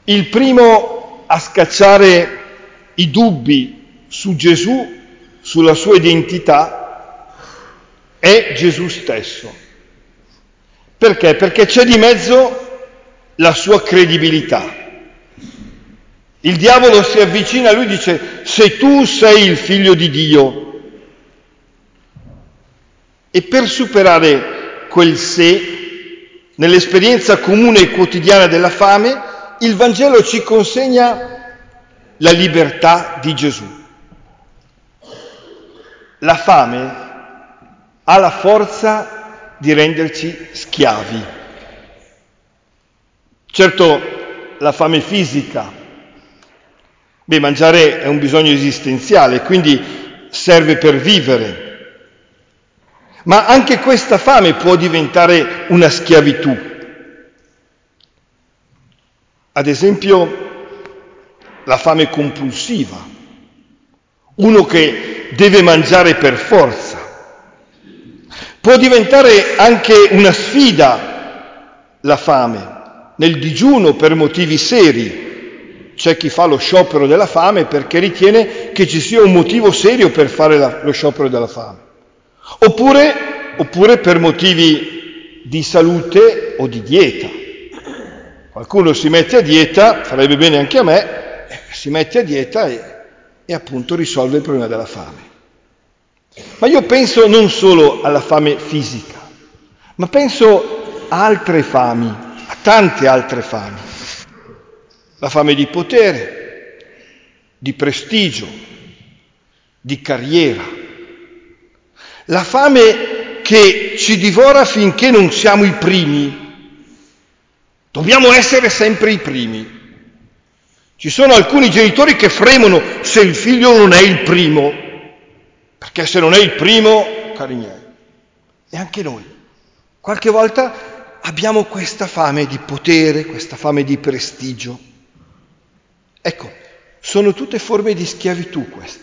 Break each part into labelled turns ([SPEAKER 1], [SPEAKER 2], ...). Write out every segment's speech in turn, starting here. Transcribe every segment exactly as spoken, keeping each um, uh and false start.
[SPEAKER 1] Il primo a scacciare i dubbi su Gesù, sulla sua identità, è Gesù stesso. Perché? Perché c'è di mezzo la sua credibilità. Il diavolo si avvicina a lui e dice: se tu sei il figlio di Dio. E per superare quel se, nell'esperienza comune e quotidiana della fame, il Vangelo ci consegna la libertà di Gesù. La fame ha la forza di renderci schiavi. Certo, la fame fisica, beh, mangiare è un bisogno esistenziale, quindi serve per vivere. Ma anche questa fame può diventare una schiavitù. Ad esempio, la fame compulsiva, uno che deve mangiare per forza. Può diventare anche una sfida la fame, nel digiuno per motivi seri. C'è chi fa lo sciopero della fame perché ritiene che ci sia un motivo serio per fare la, lo sciopero della fame. Oppure, oppure per motivi di salute o di dieta. Qualcuno si mette a dieta, farebbe bene anche a me, si mette a dieta e, e appunto risolve il problema della fame. Ma io penso non solo alla fame fisica, ma penso a altre fami, a tante altre fami. La fame di potere, di prestigio, di carriera. La fame che ci divora finché non siamo i primi. Dobbiamo essere sempre i primi. Ci sono alcuni genitori che fremono se il figlio non è il primo, perché se non è il primo, cari miei, e anche noi, qualche volta abbiamo questa fame di potere, questa fame di prestigio. Ecco, sono tutte forme di schiavitù queste.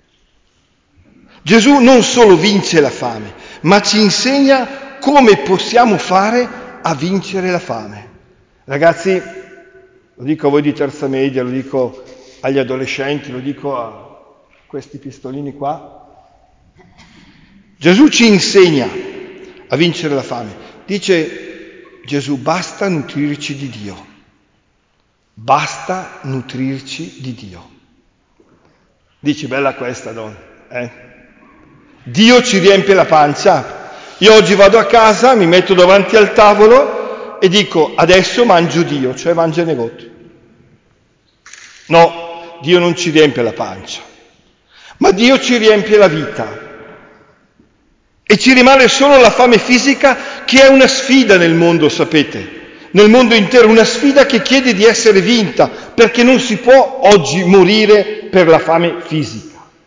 [SPEAKER 1] Gesù non solo vince la fame, ma ci insegna come possiamo fare a vincere la fame. Ragazzi, lo dico a voi di terza media, lo dico agli adolescenti, lo dico a questi pistolini qua. Gesù ci insegna a vincere la fame. Dice Gesù: basta nutrirci di Dio. Basta nutrirci di Dio. Dici, bella questa, donna, eh? Dio ci riempie la pancia. Io oggi vado a casa, mi metto davanti al tavolo e dico: adesso mangio Dio, cioè mangio negotto. No, Dio non ci riempie la pancia, ma Dio ci riempie la vita. E ci rimane solo la fame fisica, che è una sfida nel mondo, sapete, nel mondo intero, una sfida che chiede di essere vinta, perché non si può oggi morire per la fame fisica.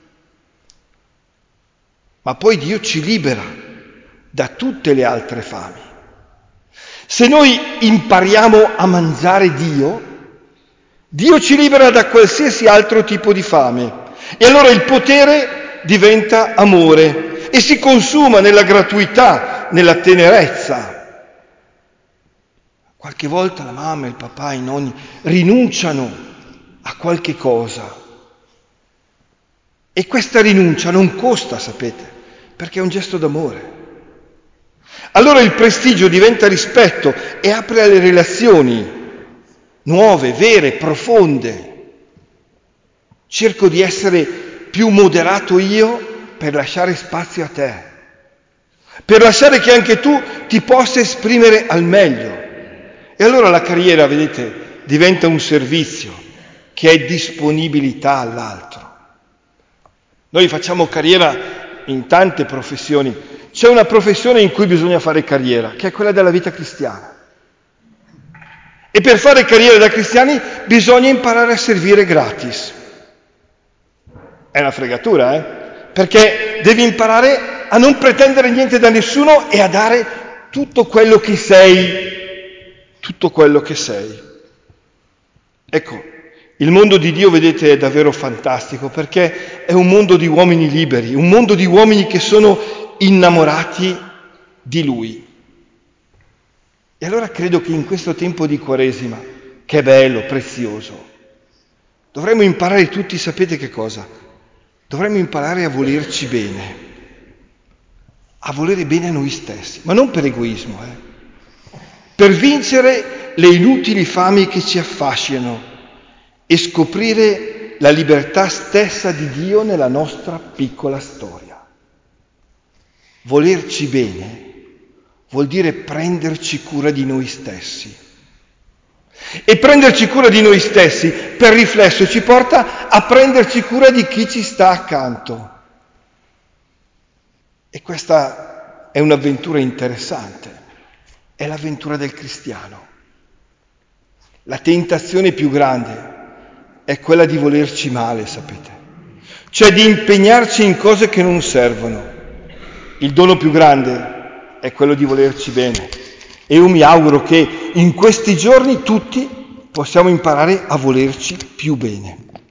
[SPEAKER 1] Ma poi Dio ci libera da tutte le altre fami. Se noi impariamo a mangiare Dio, Dio ci libera da qualsiasi altro tipo di fame. E allora il potere diventa amore e si consuma nella gratuità, nella tenerezza. Qualche volta la mamma, il papà, i nonni rinunciano a qualche cosa. E questa rinuncia non costa, sapete, perché è un gesto d'amore. Allora il prestigio diventa rispetto e apre alle relazioni nuove, vere, profonde. Cerco di essere più moderato io per lasciare spazio a te, per lasciare che anche tu ti possa esprimere al meglio. E allora la carriera, vedete, diventa un servizio che è disponibilità all'altro. Noi facciamo carriera in tante professioni. C'è una professione in cui bisogna fare carriera, che è quella della vita cristiana. E per fare carriera da cristiani bisogna imparare a servire gratis. È una fregatura, eh? Perché devi imparare a non pretendere niente da nessuno e a dare tutto quello che sei. Tutto quello che sei. Ecco, il mondo di Dio, vedete, è davvero fantastico, perché è un mondo di uomini liberi, un mondo di uomini che sono innamorati di Lui. E allora credo che in questo tempo di Quaresima che è bello, prezioso. Dovremmo imparare tutti, sapete che cosa? Dovremmo imparare a volerci bene, a volere bene a noi stessi, ma non per egoismo, eh? Per vincere le inutili fami che ci affascinano e scoprire la libertà stessa di Dio nella nostra piccola storia. Volerci bene vuol dire prenderci cura di noi stessi. E prenderci cura di noi stessi, per riflesso, ci porta a prenderci cura di chi ci sta accanto. E questa è un'avventura interessante, è l'avventura del cristiano. La tentazione più grande è quella di volerci male, sapete, cioè di impegnarci in cose che non servono. Il dono più grande è quello di volerci bene. E io mi auguro che in questi giorni tutti possiamo imparare a volerci più bene.